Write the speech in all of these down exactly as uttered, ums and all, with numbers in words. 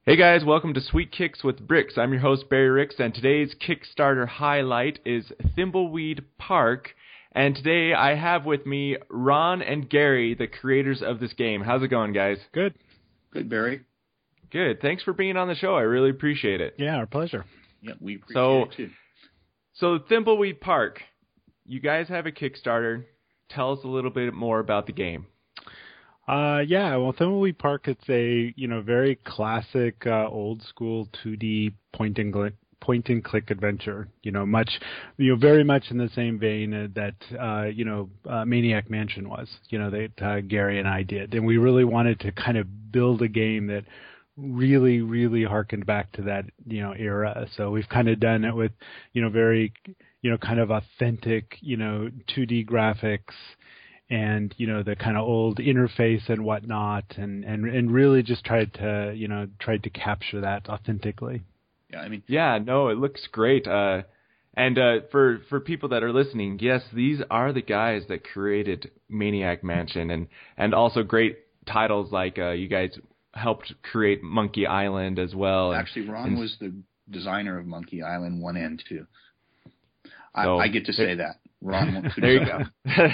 Hey guys, welcome to Sweet Kicks with Bricks. I'm your host Barry Ricks, and today's Kickstarter highlight is Thimbleweed Park. And today I have with me Ron and Gary, the creators of this game. How's it going, guys? Good. Good, Barry. Good. Thanks for being on the show. I really appreciate it. Yeah, our pleasure. Yeah, we appreciate so, it too. So Thimbleweed Park, you guys have a Kickstarter. Tell us a little bit more about the game. Uh, yeah, well, Thimbleweed Park, it's a, you know, very classic, uh, old school two D point and click, point and click adventure, you know, much, you know, very much in the same vein uh, that, uh, you know, uh, Maniac Mansion was, you know, that uh, Gary and I did. And we really wanted to kind of build a game that really, really harkened back to that, you know, era. So we've kind of done it with, you know, very, you know, kind of authentic, you know, two D graphics, and, you know, the kind of old interface and whatnot, and, and, and really just tried to, you know, tried to capture that authentically. Yeah, I mean, yeah, no, it looks great. Uh, and uh, for for people that are listening, yes, these are the guys that created Maniac Mansion, and, and also great titles like uh, you guys helped create Monkey Island as well. Actually, Ron and, was the designer of Monkey Island one and two. I, so, I get to say that. Ron, there you go.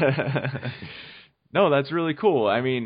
No, that's really cool. I mean,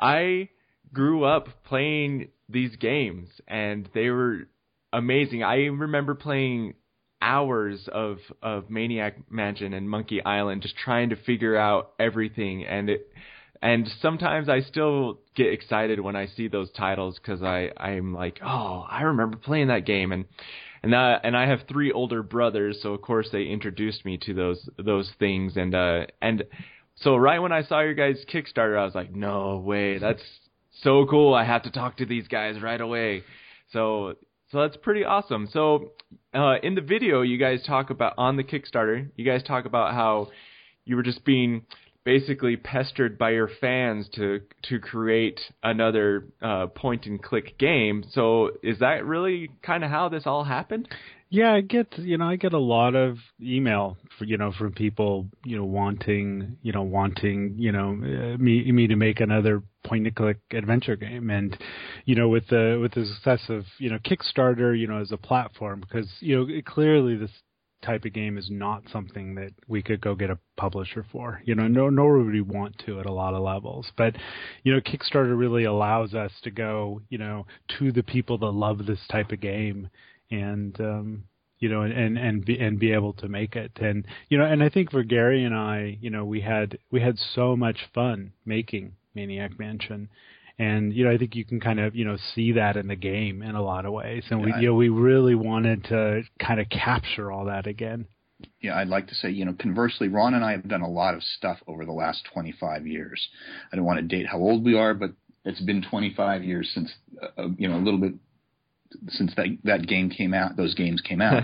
I grew up playing these games, and they were amazing. I remember playing hours of, of Maniac Mansion and Monkey Island, just trying to figure out everything. And it, and sometimes I still get excited when I see those titles because I I'm like, oh, I remember playing that game. And And uh, and I have three older brothers, so of course they introduced me to those those things. And uh, and so right when I saw your guys' Kickstarter, I was like, no way, that's so cool. I have to talk to these guys right away. So so that's pretty awesome. So uh, in the video, you guys talk about, on the Kickstarter, you guys talk about how you were just being basically pestered by your fans to to create another uh, point and click game. So is that really kind of how this all happened? Yeah, I get, you know, I get a lot of email for, you know, from people, you know, wanting, you know, wanting, you know, uh, me me to make another point and click adventure game. And, you know, with the with the success of, you know, Kickstarter, you know, as a platform, because, you know, it, clearly this type of game is not something that we could go get a publisher for, you know, no, nor would we want to at a lot of levels. But, you know, Kickstarter really allows us to go, you know, to the people that love this type of game, and, um, you know, and, and be, and be able to make it. And, you know, and I think for Gary and I, you know, we had, we had so much fun making Maniac Mansion. And, you know, I think you can kind of, you know, see that in the game in a lot of ways. And, we, yeah, you know, we really wanted to kind of capture all that again. Yeah, I'd like to say, you know, conversely, Ron and I have done a lot of stuff over the last twenty-five years. I don't want to date how old we are, but it's been twenty-five years since, uh, you know, a little bit since that, that game came out, those games came out.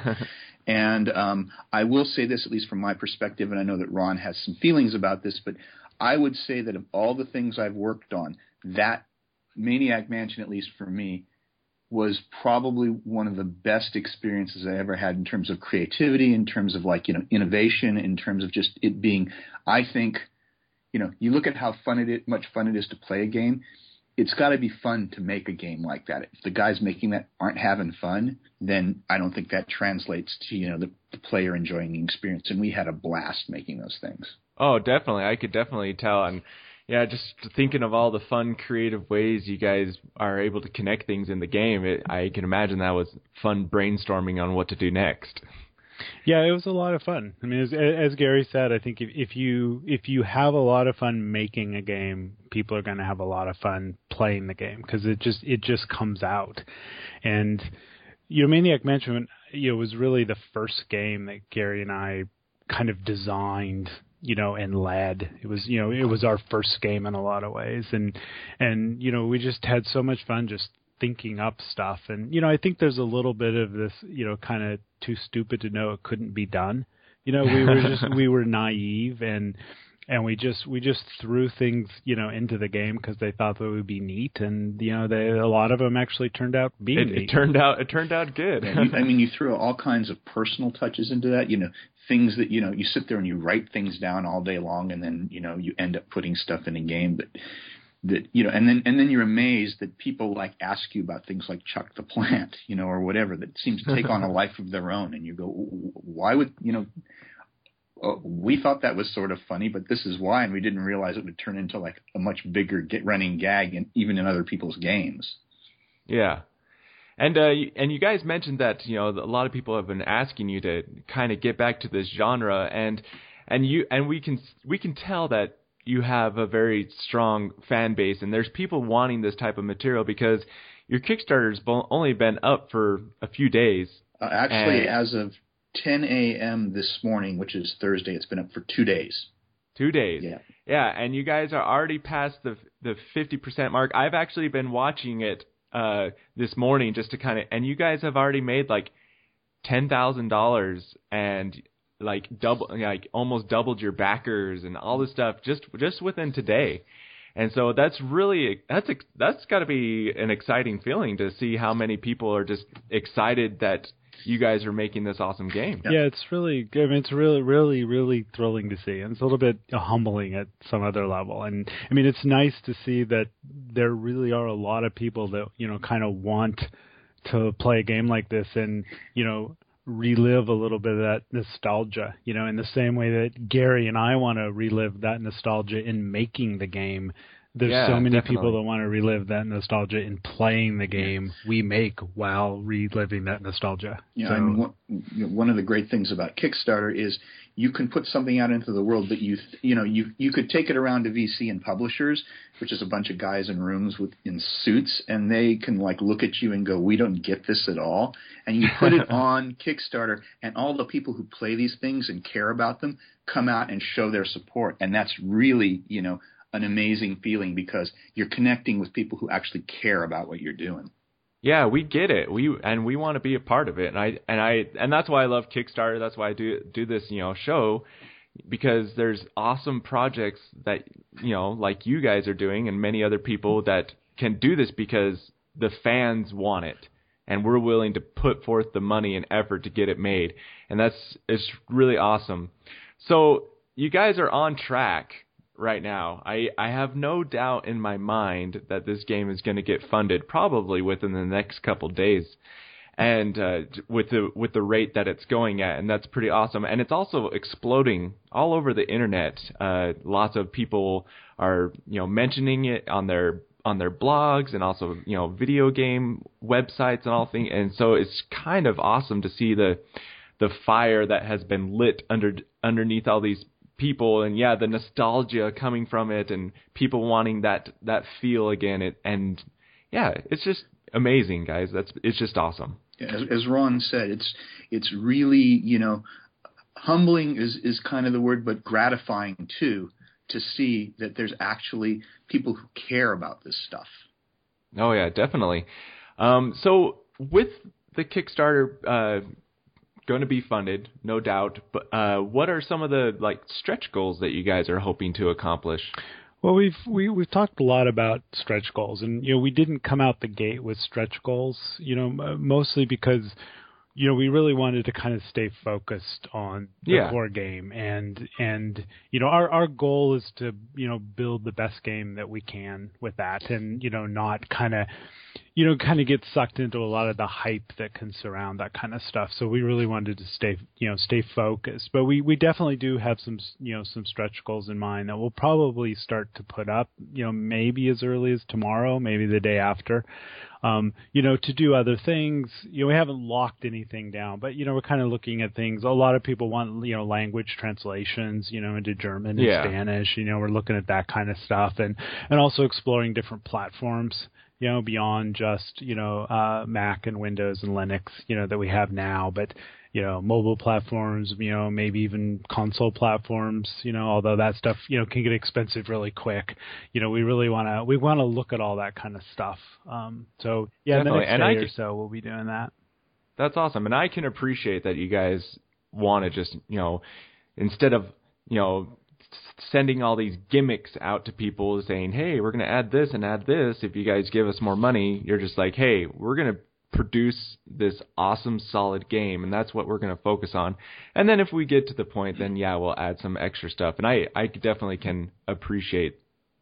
And um, I will say this, at least from my perspective, and I know that Ron has some feelings about this, but I would say that of all the things I've worked on, that Maniac Mansion, at least for me, was probably one of the best experiences I ever had in terms of creativity, in terms of, like, you know, innovation, in terms of just it being, I think, you know, you look at how fun it is, much fun it is to play a game. It's got to be fun to make a game like that. If the guys making that aren't having fun, then I don't think that translates to, you know, the, the player enjoying the experience. And we had a blast making those things. Oh, definitely. I could definitely tell. And yeah, just thinking of all the fun, creative ways you guys are able to connect things in the game, it, I can imagine that was fun brainstorming on what to do next. Yeah, it was a lot of fun. I mean, as, as Gary said, I think if, if you if you have a lot of fun making a game, people are going to have a lot of fun playing the game, because it just it just comes out. And, you know, Maniac Mansion, you know, was really the first game that Gary and I kind of designed, you know, and led. It was, you know, it was our first game in a lot of ways. And, and, you know, we just had so much fun just thinking up stuff. And, you know, I think there's a little bit of this, you know, kind of too stupid to know it couldn't be done. You know, we were just, we were naive, and, and we just, we just threw things, you know, into the game because they thought that would be neat. And, you know, they, a lot of them actually turned out being it, neat. It turned out, it turned out good. Yeah, you, I mean, you throw all kinds of personal touches into that, you know, things that, you know, you sit there and you write things down all day long, and then, you know, you end up putting stuff in a game. But that, you know, and then and then you're amazed that people like ask you about things like Chuck the Plant, you know, or whatever, that seems to take on a life of their own, and you go, why would, you know, oh, we thought that was sort of funny, but this is why, and we didn't realize it would turn into like a much bigger get running gag, in, even in other people's games. Yeah. And uh, and you guys mentioned that, you know, a lot of people have been asking you to kind of get back to this genre, and and you and we can we can tell that you have a very strong fan base, and there's people wanting this type of material because your Kickstarter's only been up for a few days. Uh, actually, as of ten a.m. this morning, which is Thursday, it's been up for two days. Two days. Yeah. Yeah, and you guys are already past the the fifty percent mark. I've actually been watching it uh, this morning just to kind of, and you guys have already made like ten thousand dollars and like double, like almost doubled your backers and all this stuff just just within today. And so that's really that's that's got to be an exciting feeling to see how many people are just excited that you guys are making this awesome game. Yeah, it's really, I mean, it's really, really, really thrilling to see. And it's a little bit humbling at some other level. And I mean, it's nice to see that there really are a lot of people that, you know, kind of want to play a game like this and, you know, relive a little bit of that nostalgia, you know, in the same way that Gary and I want to relive that nostalgia in making the game. There's yeah, so many definitely. people that want to relive that nostalgia in playing the game yeah. we make while reliving that nostalgia. Yeah, so, I mean, one, one of the great things about Kickstarter is you can put something out into the world that you, you know, you you could take it around to V C and publishers, which is a bunch of guys in rooms with in suits, and they can like look at you and go, "We don't get this at all." And you put it on Kickstarter, and all the people who play these things and care about them come out and show their support, and that's really, you know, an amazing feeling because you're connecting with people who actually care about what you're doing. Yeah, we get it. We and we want to be a part of it. And I and I and that's why I love Kickstarter. That's why I do do this, you know, show, because there's awesome projects that, you know, like you guys are doing and many other people that can do this because the fans want it. And we're willing to put forth the money and effort to get it made. And that's it's really awesome. So you guys are on track right now. I, I have no doubt in my mind that this game is going to get funded probably within the next couple days, and uh, with the with the rate that it's going at, and that's pretty awesome. And it's also exploding all over the internet. Uh, lots of people are you know mentioning it on their on their blogs and also you know video game websites and all things. And so it's kind of awesome to see the the fire that has been lit under underneath all these people, and yeah, the nostalgia coming from it, and people wanting that that feel again. It and yeah, it's just amazing, guys. That's it's just awesome. As, as Ron said, it's it's really you know humbling is is kind of the word, but gratifying too to see that there's actually people who care about this stuff. Oh yeah, definitely. Um, so with the Kickstarter Uh, going to be funded, no doubt. But uh, what are some of the like stretch goals that you guys are hoping to accomplish? Well, we've we, we've talked a lot about stretch goals, and you know we didn't come out the gate with stretch goals, you know, mostly because you know we really wanted to kind of stay focused on the yeah. core game, and and you know our our goal is to you know build the best game that we can with that, and you know not kind of. you know, kind of get sucked into a lot of the hype that can surround that kind of stuff. So we really wanted to stay, you know, stay focused. But we, we definitely do have some, you know, some stretch goals in mind that we'll probably start to put up, you know, maybe as early as tomorrow, maybe the day after, um, you know, to do other things. You know, we haven't locked anything down, but, you know, we're kind of looking at things. A lot of people want, you know, language translations, you know, into German and yeah. Spanish. You know, we're looking at that kind of stuff, and, and also exploring different platforms, you know, beyond just, you know, uh, Mac and Windows and Linux, you know, that we have now, but, you know, mobile platforms, you know, maybe even console platforms, you know, although that stuff, you know, can get expensive really quick. You know, we really want to, we want to look at all that kind of stuff. Um, so, yeah, Definitely. the next and day I or can, so we'll be doing that. That's awesome. And I can appreciate that you guys want to just, you know, instead of, you know, sending all these gimmicks out to people saying, hey, we're going to add this and add this. If you guys give us more money, you're just like, hey, we're going to produce this awesome, solid game, and that's what we're going to focus on. And then if we get to the point, then, yeah, we'll add some extra stuff. And I, I definitely can appreciate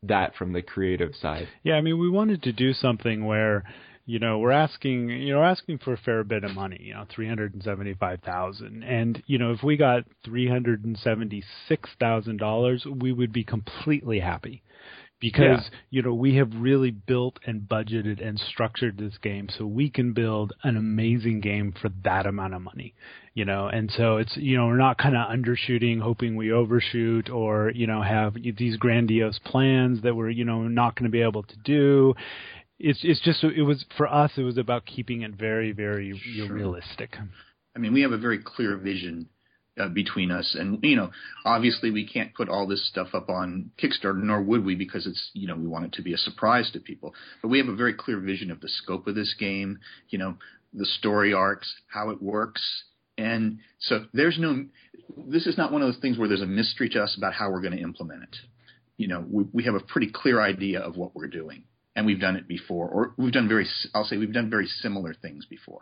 that from the creative side. Yeah, I mean, we wanted to do something where, you know, we're asking, you know, asking for a fair bit of money, you know, three hundred seventy-five thousand dollars. And, you know, if we got three hundred seventy-six thousand dollars, we would be completely happy. Because, yeah. you know, we have really built and budgeted and structured this game so we can build an amazing game for that amount of money, you know. And so it's, you know, we're not kind of undershooting, hoping we overshoot, or, you know, have these grandiose plans that we're, you know, not going to be able to do. It's it's just, it was, for us, it was about keeping it very, very sure. realistic. I mean, we have a very clear vision Uh, between us, and you know, obviously we can't put all this stuff up on Kickstarter, nor would we, because it's, you know, we want it to be a surprise to people. But we have a very clear vision of the scope of this game, you know, the story arcs, how it works, and so there's no. This is not one of those things where there's a mystery to us about how we're going to implement it. You know, we, we have a pretty clear idea of what we're doing, and we've done it before, or we've done very. I'll say we've done very similar things before.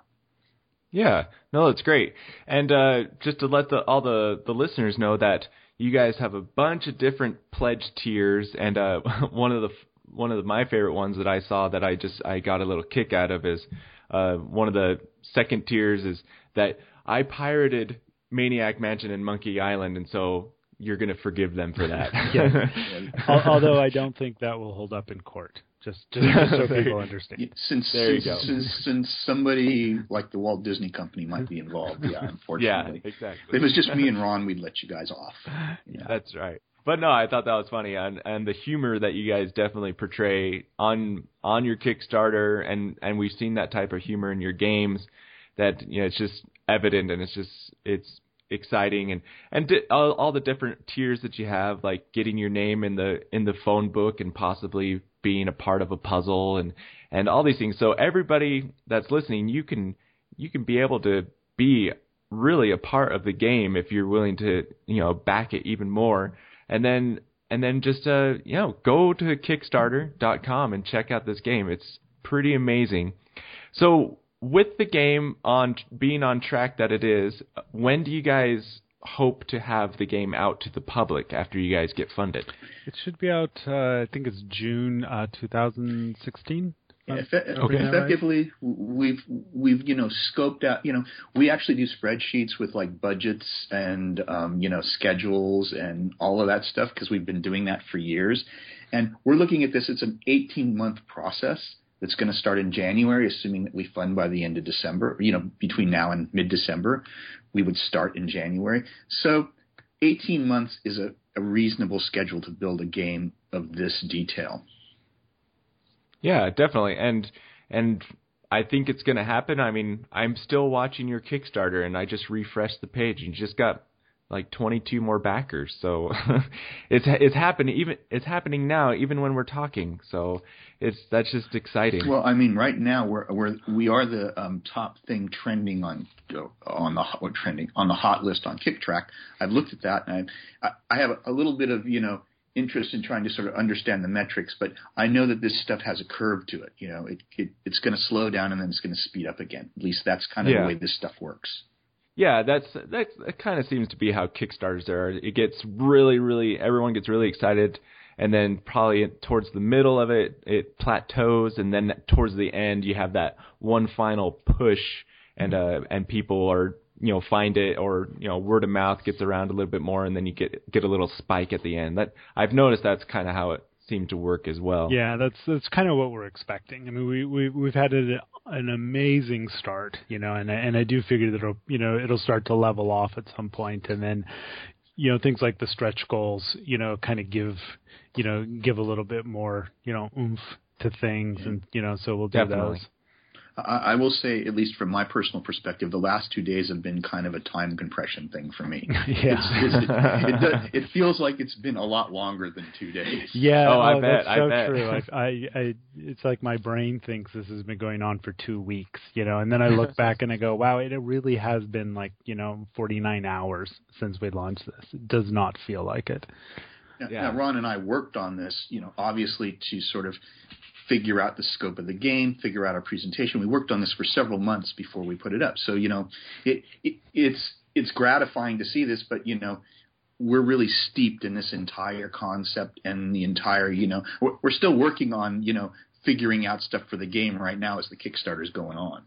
Yeah, no, it's great. And uh, just to let the, all the, the listeners know that you guys have a bunch of different pledge tiers, and uh, one of the one of the, my favorite ones that I saw that I just I got a little kick out of is uh, one of the second tiers is that I pirated Maniac Mansion and Monkey Island, and so you're going to forgive them for that. Yeah. Although I don't think that will hold up in court. Just, just, just so people understand. Since, there you since, go. since, since somebody like the Walt Disney Company might be involved, yeah, unfortunately. Yeah, exactly. If it was just me and Ron, we'd let you guys off. You know? That's right. But no, I thought that was funny, and and the humor that you guys definitely portray on on your Kickstarter, and, and we've seen that type of humor in your games. That, you know, it's just evident, and it's just it's exciting, and and di- all, all the different tiers that you have, like getting your name in the in the phone book and possibly being a part of a puzzle, and, and all these things. So everybody that's listening, you can you can be able to be really a part of the game if you're willing to, you know, back it even more. And then and then just uh you know, go to Kickstarter dot com and check out this game. It's pretty amazing. So with the game on being on track that it is, when do you guys hope to have the game out to the public after you guys get funded? It should be out, uh, I think it's June uh, twenty sixteen. Yeah, effe- okay. Effectively, we've we've you know scoped out. You know, we actually do spreadsheets with like budgets and um, you know schedules and all of that stuff, because we've been doing that for years. And we're looking at this. It's an eighteen month process that's going to start in January, assuming that we fund by the end of December. You know, between now and mid December, we would start in January. So eighteen months is a, a reasonable schedule to build a game of this detail. Yeah, definitely. And and I think it's going to happen. I mean, I'm still watching your Kickstarter, and I just refreshed the page, and you just got like twenty-two more backers. So it's it's happening even it's happening now, even when we're talking. So it's that's just exciting. Well, I mean, right now we're we're we are the um, top thing trending on on the or trending on the hot list on KickTrack. I've looked at that, and I I have a little bit of you know. interest in trying to sort of understand the metrics, but I know that this stuff has a curve to it. You know, it, it it's going to slow down and then it's going to speed up again. At least that's kind of yeah. the way this stuff works. Yeah, that's that's that kind of seems to be how Kickstarters are. It gets really, really everyone gets really excited, and then probably towards the middle of it, it plateaus, and then towards the end, you have that one final push, and uh, and people are. You know, find it, or you know, word of mouth gets around a little bit more, and then you get get a little spike at the end. That I've noticed that's kind of how it seemed to work as well. Yeah, that's that's kind of what we're expecting. I mean, we we we've had a, an amazing start, you know, and and I do figure that it'll you know it'll start to level off at some point, and then you know things like the stretch goals, you know, kind of give you know give a little bit more you know oomph to things, and you know, so we'll do Definitely. those. I will say, at least from my personal perspective, the last two days have been kind of a time compression thing for me. Yeah, it's, it's, it, it, does, it feels like it's been a lot longer than two days. Yeah, oh, I oh, bet, that's I so bet. true. I, I, I, it's like my brain thinks this has been going on for two weeks, you know, and then I look back and I go, wow, it really has been like you know forty-nine hours since we launched this. It does not feel like it. Now, yeah. now, Ron and I worked on this, you know, obviously to sort of figure out the scope of the game, figure out our presentation. We worked on this for several months before we put it up. So, you know, it, it it's it's gratifying to see this, but, you know, we're really steeped in this entire concept and the entire, you know, we're, we're still working on, you know, figuring out stuff for the game right now as the Kickstarter is going on.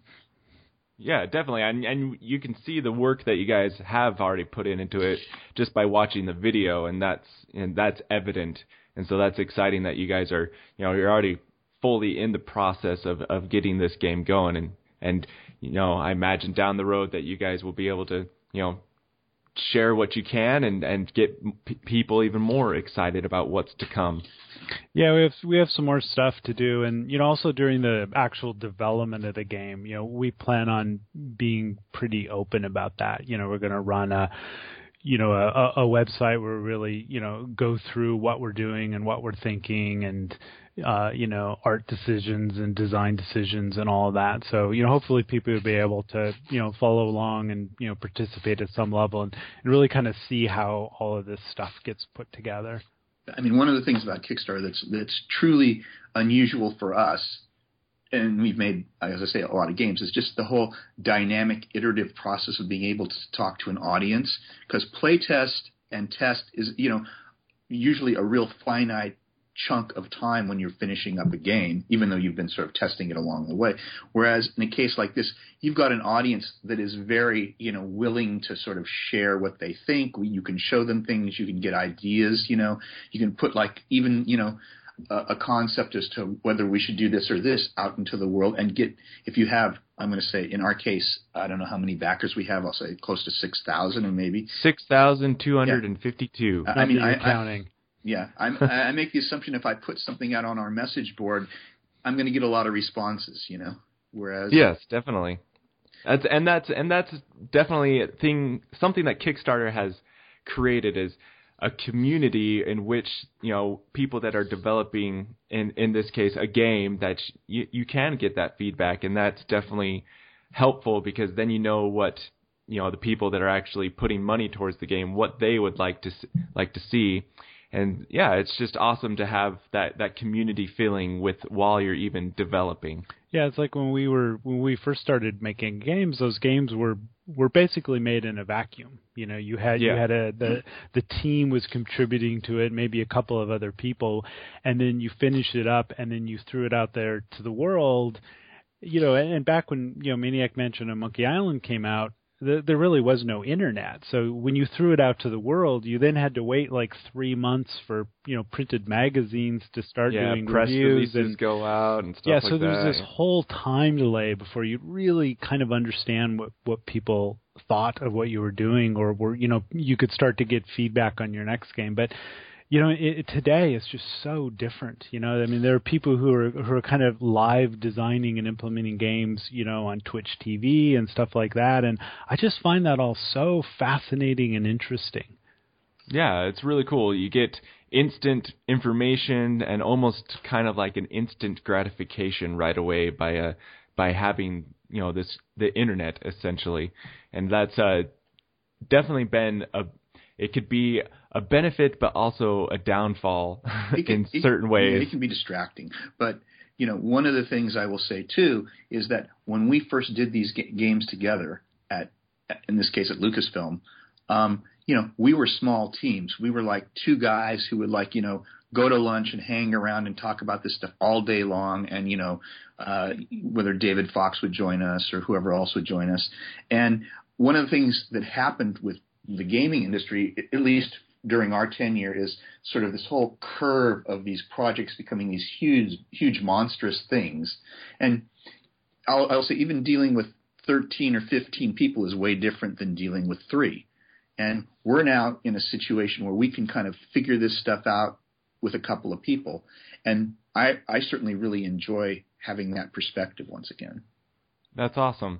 Yeah, definitely. And, and you can see the work that you guys have already put in into it just by watching the video, and that's and that's evident. And so that's exciting that you guys are, you know, you're already fully in the process of, of getting this game going. And, and, you know, I imagine down the road that you guys will be able to, you know, share what you can and, and get p- people even more excited about what's to come. Yeah, we have we have some more stuff to do, and you know, also during the actual development of the game, you know, we plan on being pretty open about that. You know, we're going to run a, you know, a, a website where we really, you know, go through what we're doing and what we're thinking, and uh, you know, art decisions and design decisions and all of that. So, you know, hopefully people will be able to, you know, follow along and, you know, participate at some level and, and really kind of see how all of this stuff gets put together. I mean, one of the things about Kickstarter that's that's truly unusual for us, and we've made, as I say, a lot of games, is just the whole dynamic, iterative process of being able to talk to an audience. Because playtest and test is, you know, usually a real finite chunk of time when you're finishing up a game, even though you've been sort of testing it along the way. Whereas in a case like this, you've got an audience that is very, you know, willing to sort of share what they think. You can show them things, you can get ideas, you know, you can put like even, you know, a, a concept as to whether we should do this or this out into the world and get, if you have, I'm going to say in our case, I don't know how many backers we have, I'll say close to six thousand and maybe. six thousand two hundred fifty-two. Yeah. I mean, I, counting. I, Yeah, I'm, I make the assumption if I put something out on our message board, I'm going to get a lot of responses, you know. Whereas, yes, definitely, that's and that's and that's definitely a thing. Something that Kickstarter has created is a community in which, you know, people that are developing, in in this case, a game, that you you can get that feedback, and that's definitely helpful because then you know what, you know, the people that are actually putting money towards the game, what they would like to like to see. And yeah, it's just awesome to have that, that community feeling with while you're even developing. Yeah, it's like when we were when we first started making games. Those games were were basically made in a vacuum. You know, you had yeah. you had a the the team was contributing to it, maybe a couple of other people, and then you finished it up, and then you threw it out there to the world. You know, and, and back when you know Maniac Mansion and Monkey Island came out, there really was no internet. So when you threw it out to the world, you then had to wait like three months for, you know, printed magazines to start yeah, doing press reviews releases and go out and stuff yeah, like that. so there's this whole time delay before you really kind of understand what, what people thought of what you were doing, or were, you know, you could start to get feedback on your next game. But you know, it, today it's just so different. You know, I mean, there are people who are who are kind of live designing and implementing games, you know, on Twitch T V and stuff like that, and I just find that all so fascinating and interesting. Yeah, it's really cool. You get instant information and almost kind of like an instant gratification right away by uh by having, you know, this the internet essentially, and that's uh definitely been a. It could be a benefit, but also a downfall can, in certain it, ways. It can be distracting. But, you know, one of the things I will say, too, is that when we first did these ga- games together, at, in this case at Lucasfilm, um, you know, we were small teams. We were like two guys who would, like, you know, go to lunch and hang around and talk about this stuff all day long. And, you know, uh, whether David Fox would join us or whoever else would join us. And one of the things that happened with the gaming industry, at least during our tenure, is sort of this whole curve of these projects becoming these huge, huge, monstrous things. And I'll, I'll say even dealing with thirteen or fifteen people is way different than dealing with three. And we're now in a situation where we can kind of figure this stuff out with a couple of people. And I, I certainly really enjoy having that perspective once again. That's awesome.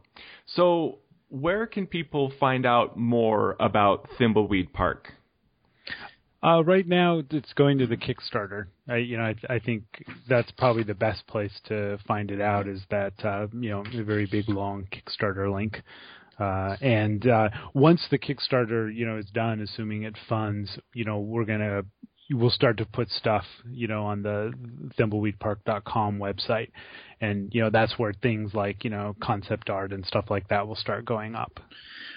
So where can people find out more about Thimbleweed Park? Uh, right now, it's going to the Kickstarter. I, you know, I, I think that's probably the best place to find it out. Is that uh, you know, a very big long Kickstarter link. Uh, and uh, once the Kickstarter, you know, is done, assuming it funds, you know, we're gonna we'll start to put stuff, you know, on the thimbleweed park dot com website, and you know, that's where things like, you know, concept art and stuff like that will start going up.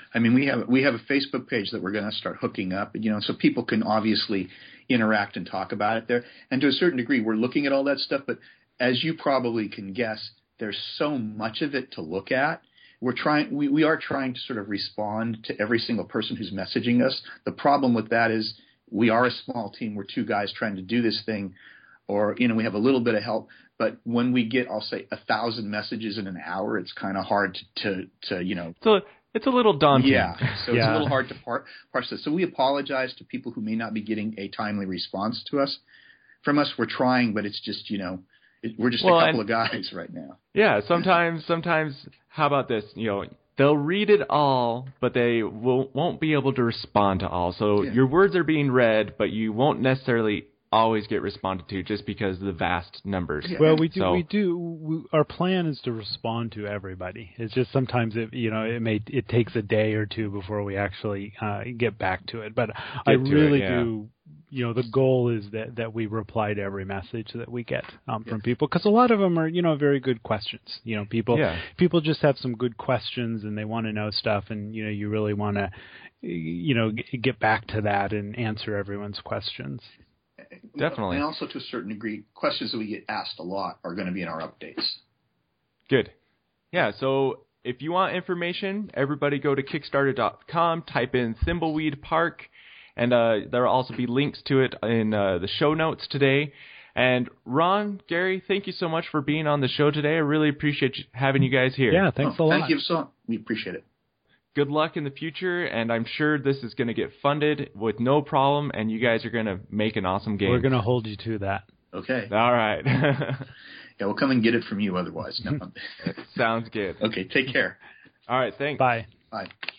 I mean, we have we have a Facebook page that we're going to start hooking up, you know, so people can obviously interact and talk about it there. And to a certain degree, we're looking at all that stuff. But as you probably can guess, there's so much of it to look at. We're trying, we, we are trying to sort of respond to every single person who's messaging us. The problem with that is we are a small team. We're two guys trying to do this thing, or, you know, we have a little bit of help. But when we get, I'll say, a thousand messages in an hour, it's kind of hard to, to, to, you know. So it's a little daunting. Yeah, so yeah. it's a little hard to par- parse this. So we apologize to people who may not be getting a timely response to us. From us, we're trying, but it's just, you know, it, we're just well, a couple and, of guys right now. Yeah, sometimes, sometimes, how about this? You know, they'll read it all, but they will, won't be able to respond to all. So Yeah. your words are being read, but you won't necessarily always get responded to just because of the vast numbers. Yeah. Well, we do. So, we do. We, our plan is to respond to everybody. It's just sometimes it, you know, it may it takes a day or two before we actually uh, get back to it. But I to really it, yeah. do. You know, the goal is that, that we reply to every message that we get um, from people, because a lot of them are, you know, very good questions. You know, people Yeah. people just have some good questions and they want to know stuff, and you know, you really want to, you know, g- get back to that and answer everyone's questions. Definitely. And also, to a certain degree, questions that we get asked a lot are going to be in our updates. Good. Yeah, so if you want information, everybody go to Kickstarter dot com, type in Thimbleweed Park, and uh, there will also be links to it in uh, the show notes today. And Ron, Gary, thank you so much for being on the show today. I really appreciate you, having you guys here. Yeah, thanks Oh, a lot. Thank you so much. We appreciate it. Good luck in the future, and I'm sure this is going to get funded with no problem, and you guys are going to make an awesome game. We're going to hold you to that. Okay. All right. Yeah, we'll come and get it from you otherwise. No. Sounds good. Okay, take care. All right, thanks. Bye. Bye.